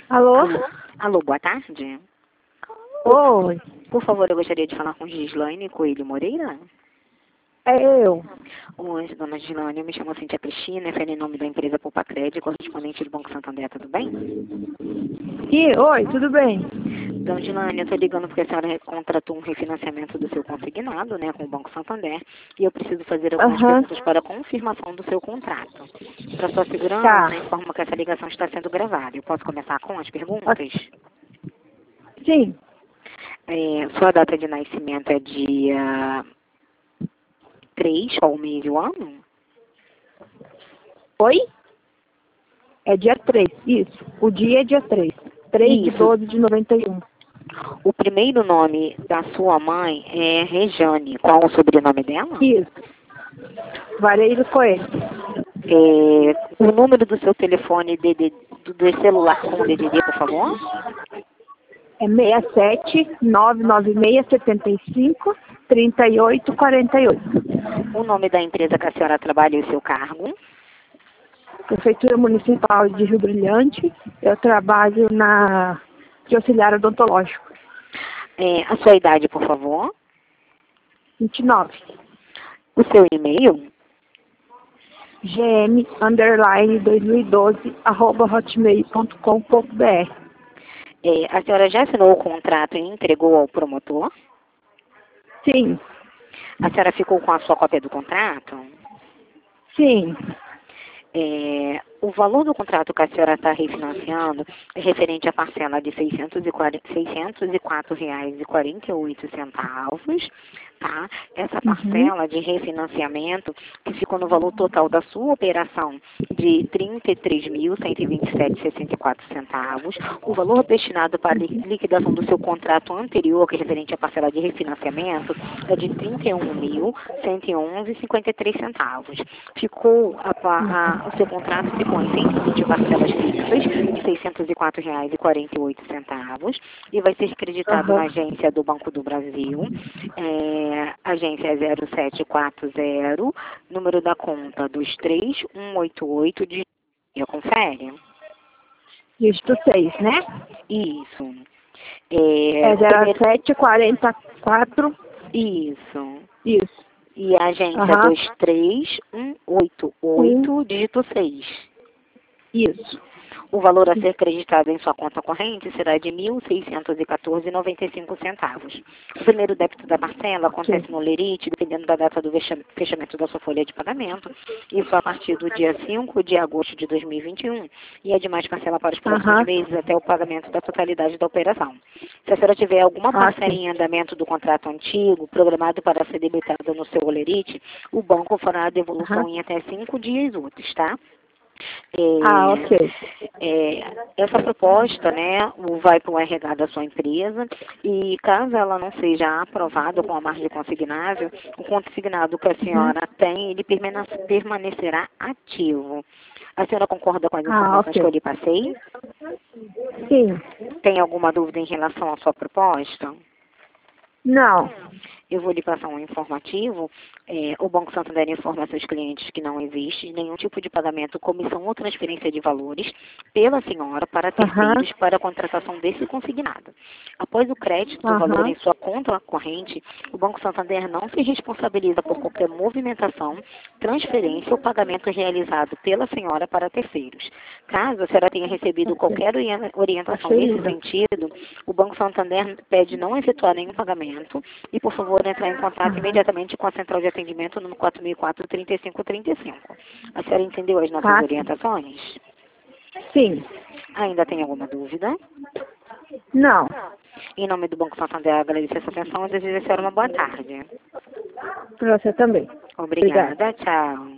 Alô? Alô, boa tarde. Oi, Por favor, eu gostaria de falar com Gislaine Coelho Moreira. é eu. Oi, dona Gislaine, eu me chamo Cintia Cristina, é em nome da empresa Poupa Crédito, correspondente do Banco Santander, tudo bem? Oi, tudo bem? Dona Gislaine, eu estou ligando porque a senhora contratou um refinanciamento do seu consignado, né, com o Banco Santander, e eu preciso fazer algumas Aham, perguntas para confirmação do seu contrato. Para sua tá. segurança, informo que essa ligação está sendo gravada. Eu posso começar com as perguntas? Sim, Sua data de nascimento é dia 3, qual o mês e o ano? oi? É dia 3, isso. O dia é dia 3. 3 de Isso. 12 de 91. O primeiro nome da sua mãe é Rejane. Qual o sobrenome dela? Isso. Vareiro Coelho. O número do seu telefone do celular com o DDD, por favor? É 67 996 75 38 48. O nome da empresa que a senhora trabalha e o seu cargo? Prefeitura Municipal de Rio Brilhante. Eu trabalho de auxiliar odontológico. A sua idade, por favor? 29. O seu e-mail? gm_2012@hotmail.com.br. A senhora já assinou o contrato e entregou ao promotor? Sim, A senhora ficou com a sua cópia do contrato? sim. O valor do contrato que a senhora está refinanciando é referente à parcela de R$ 604,48, tá? Essa Uhum. parcela de refinanciamento, que ficou no valor total da sua operação de R$ 33.127,64, o valor destinado para a liquidação do seu contrato anterior, que é referente à parcela de refinanciamento, é de R$ 31.111,53. O seu contrato ficou em 120 parcelas fixas de R$ 604,48 e vai ser creditado na Aham. agência do Banco do Brasil, agência 0740, número da conta 23188 de confere? Dígito 6, né? Isso. É O primeiro, 0744. isso. Isso. E a agência Aham. 23188, dígito 6. Isso. O valor a ser creditado em sua conta corrente será de R$ 1.614,95. O primeiro débito da parcela Sim. acontece no lerite, dependendo da data do fechamento da sua folha de pagamento, isso a partir do dia 5 de agosto de 2021, e a demais parcela para os próximos Aham. meses até o pagamento da totalidade da operação. Se a senhora tiver alguma parcela Sim. em andamento do contrato antigo, programado para ser debitada no seu olerite, o banco fará a devolução Aham. em até 5 dias úteis, tá? Ok. Essa proposta, né, vai para o RH da sua empresa e caso ela não seja aprovada com a margem consignável, o consignado que a Uhum. senhora tem, ele permanecerá ativo. A senhora concorda com as informações Ok. que eu lhe passei? Sim. Tem alguma dúvida em relação à sua proposta? Não. Eu vou lhe passar um informativo. O Banco Santander informa a seus clientes que não existe nenhum tipo de pagamento, comissão ou transferência de valores pela senhora para Aham. terceiros para a contratação desse consignado. Após o crédito do valor Aham. em sua conta corrente, o Banco Santander não se responsabiliza por qualquer movimentação, transferência ou pagamento realizado pela senhora para terceiros. Caso a senhora tenha recebido Ok. qualquer orientação Achei nesse linda. sentido, o Banco Santander pede não efetuar nenhum pagamento e, por favor, entrar em contato Aham. imediatamente com a central de atendimento no 4004-3535. A senhora entendeu as nossas Sim. orientações? Sim. Ainda tem alguma dúvida? Não. Em nome do Banco Santander, agradeço a sua atenção e desejo a senhora uma boa tarde. Pra você também. Obrigada. Obrigada, tchau.